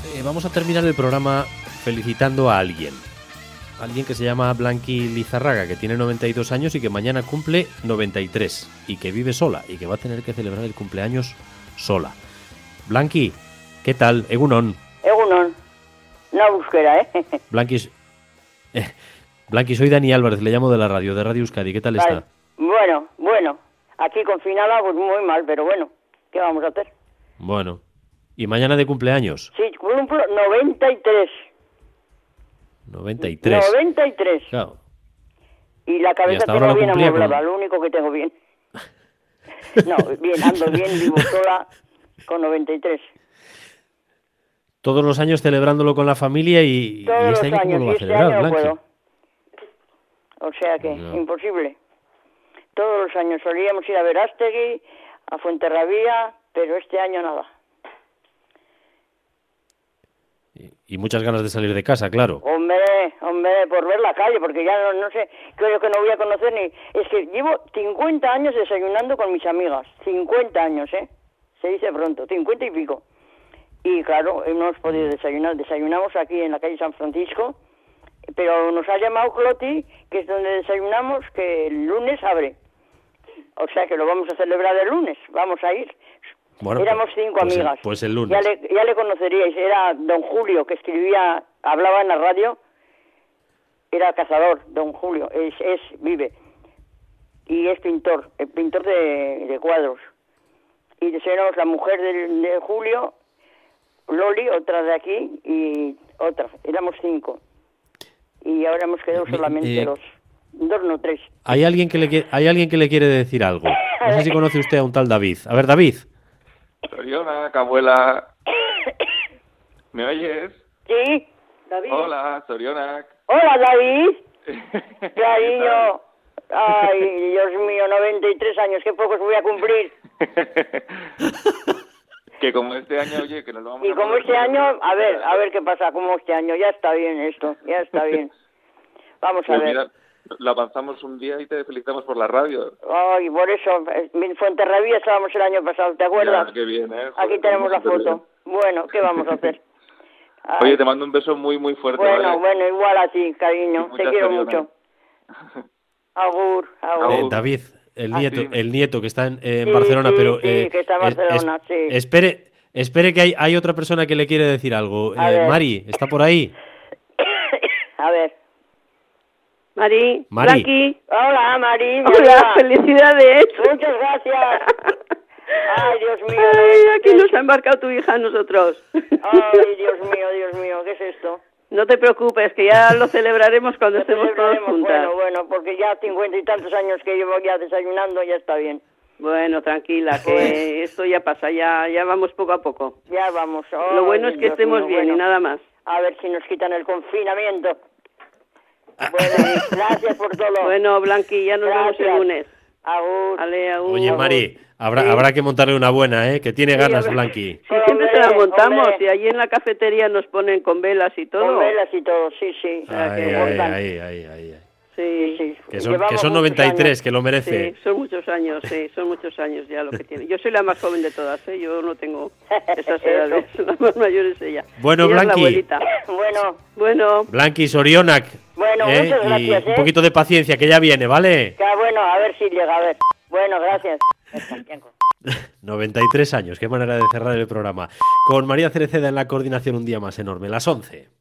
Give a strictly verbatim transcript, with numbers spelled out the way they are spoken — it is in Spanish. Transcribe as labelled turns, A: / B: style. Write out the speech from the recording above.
A: eh, vamos a terminar el programa felicitando a alguien. Alguien que se llama Blanqui Lizarraga, que tiene noventa y dos años y que mañana cumple noventa y tres. Y que vive sola y que va a tener que celebrar el cumpleaños sola. Blanqui, ¿qué tal? Egunon.
B: Egunon. Una búsqueda, ¿eh?
A: Blanqui, eh, Blanqui, soy Dani Álvarez, le llamo de la radio, de Radio Euskadi. ¿Qué tal
B: vale.
A: está?
B: Bueno, bueno. Aquí confinada, pues muy mal, pero bueno. ¿Qué vamos a hacer?
A: Bueno. ¿Y mañana de cumpleaños?
B: Sí, cumplo noventa y tres.
A: noventa y tres.
B: noventa y tres.
A: Claro.
B: Y la cabeza
A: y
B: tengo bien amueblada,
A: con...
B: lo único que tengo bien. No, bien, ando bien, vivo sola con noventa y tres.
A: Todos los años celebrándolo con la familia y,
B: Todos
A: y este
B: los
A: año
B: años,
A: ¿cómo lo va a
B: y este
A: celebrar,
B: año no
A: Blanqui?
B: puedo. O sea que,
A: No.
B: imposible. Todos los años solíamos ir a Verástegui, a Fuenterrabía, pero este año nada.
A: Y, y muchas ganas de salir de casa, claro.
B: Hombre, hombre, por ver la calle, porque ya no, no sé, creo que no voy a conocer ni... Es que llevo cincuenta años desayunando con mis amigas, cincuenta años, ¿eh? Se dice pronto, cincuenta y pico. Y claro, no hemos podido desayunar, desayunamos aquí en la calle San Francisco, pero nos ha llamado Cloti, que es donde desayunamos, que el lunes abre. O sea que lo vamos a celebrar el lunes, vamos a ir.
A: Bueno,
B: Éramos cinco
A: pues
B: amigas.
A: El, pues el lunes.
B: Ya le, ya le conoceríais, era don Julio, que escribía, hablaba en la radio, era cazador, don Julio, es, es vive. Y es pintor, el pintor de, de cuadros. Y desayunamos la mujer de, de Julio, Loli, otra de aquí, y otra. Éramos cinco. Y ahora hemos quedado
A: Mi,
B: solamente
A: eh,
B: dos. Dos, no tres.
A: Hay alguien que le qui- hay alguien que le quiere decir algo. No sé si conoce usted a un tal David. A ver, David.
C: Sorionak, abuela. ¿Me oyes?
B: Sí, David.
C: Hola, Sorionak.
B: Hola, David.
C: ¿Qué
B: Cariño. Ay, Dios mío, noventa y tres años, qué pocos voy a cumplir.
C: Que como este año, oye, que nos vamos
B: Y
C: a...
B: como este año, a ver, a ver qué pasa, como este año, ya está bien esto, ya está bien. Vamos a
C: Pues
B: ver.
C: mira, lo avanzamos un día y te felicitamos por la radio.
B: Ay, por eso, en Fuenterrabía estábamos el año pasado, ¿te acuerdas?
C: Ya, qué bien, ¿eh? Joder,
B: Aquí tenemos la
C: súper
B: foto. Bueno, ¿qué vamos a hacer? Ay.
C: Oye, te mando un beso muy, muy fuerte,
B: Bueno,
C: ¿vale?
B: bueno, igual a ti, cariño,
C: Y
B: te
C: mucha
B: quiero
C: Sorionak.
B: mucho. Agur, agur.
A: Eh, David, el
C: Ah,
A: nieto,
C: sí.
A: el nieto que está en, eh, en
B: Sí,
A: Barcelona,
B: sí,
A: pero
B: sí,
A: eh,
B: que está en
A: es-
B: Barcelona,
A: es-
B: sí.
A: Espere, espere que hay, hay otra persona que le quiere decir algo.
B: A
A: Eh,
B: ver.
A: Mari, ¿está por ahí?
B: A ver.
D: Mari,
A: Mari.
D: Blanqui.
B: Hola, Mari.
D: Hola,
B: hola.
D: felicidades.
B: Muchas gracias. Ay, Dios mío.
D: Ay, aquí
B: ¿qué-
D: nos ha embarcado tu hija a nosotros.
B: Ay, Dios mío, Dios mío, ¿qué es esto?
D: No te preocupes, que ya lo celebraremos cuando
B: Lo
D: estemos todos
B: celebraremos,
D: juntas.
B: Bueno, bueno, porque ya cincuenta y tantos años que llevo ya desayunando, ya está bien.
D: Bueno, tranquila, que esto ya pasa, ya ya vamos poco a poco.
B: Ya vamos. Ay,
D: Lo bueno es que
B: Dios
D: estemos
B: mío,
D: bien
B: bueno.
D: y nada más.
B: A ver si nos quitan el confinamiento. Bueno, gracias por todo.
D: Bueno, Blanqui, ya nos vemos el
B: Gracias.
D: lunes.
B: Agur.
D: Ale, agur.
A: Oye,
B: Agur.
A: Mari, habrá,
D: Sí.
A: habrá que montarle una buena, ¿eh? Que tiene
D: Sí,
A: ganas,
D: habrá-
A: Blanqui.
D: Sí, siempre se la
B: Hombre,
D: montamos
B: hombre.
D: y allí en la cafetería nos ponen con velas y todo.
B: Con velas y todo, sí, sí.
D: sea,
A: Ay,
D: que
A: ay,
B: cortan.
A: ay, ay, ay, ay.
D: Sí,
B: Sí,
A: Que son,
B: Llevamos
A: que son
B: muchos
A: noventa y tres,
B: años.
A: que lo merece.
D: Sí, son muchos años, sí, son muchos años ya lo que tiene. Yo soy la más joven de todas, ¿eh? Yo no tengo esas edades, la más mayor es ella.
A: Bueno,
D: Ella es la
A: Blanqui.
D: abuelita.
B: Bueno,
D: Bueno,
A: Blanqui, Sorionak.
B: Bueno,
A: ¿eh?
B: muchas
A: Y
B: gracias,
A: un
B: ¿eh?
A: poquito de paciencia, que ya viene, ¿vale?
B: que bueno, a ver si llega, a ver. Bueno, gracias. Ya está, ya está.
A: noventa y tres años, qué manera de cerrar el programa. Con María Cereceda en la coordinación un día más enorme, las once.